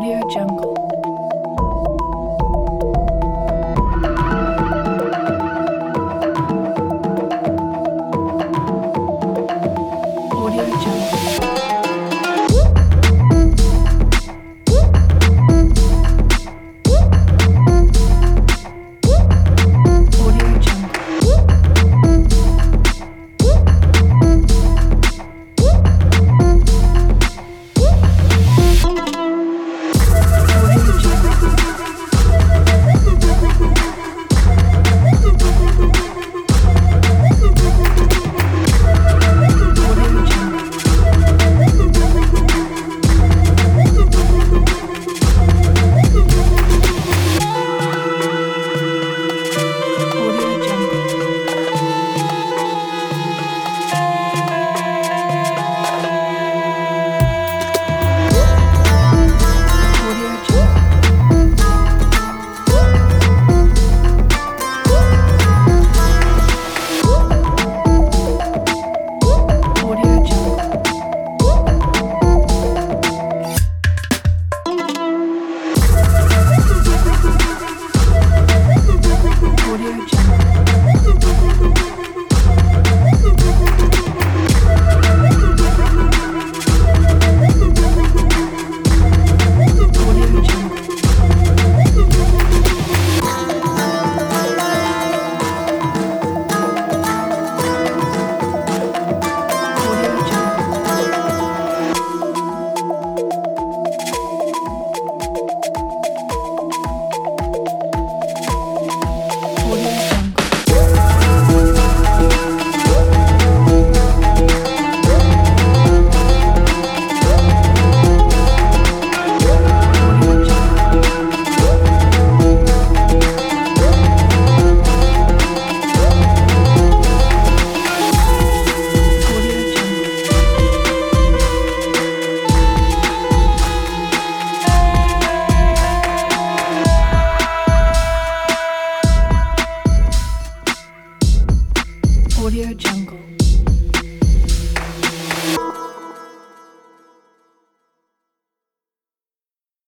Audio Jungle. Audio Jungle. Audio Jungle. Audio Jungle. Audio Jungle. Audio Jungle. Audio Jungle. Audio Jungle. Audio Jungle. Audio Jungle. Audio Jungle. Audio Jungle. Audio Jungle. Audio Jungle. Audio Jungle.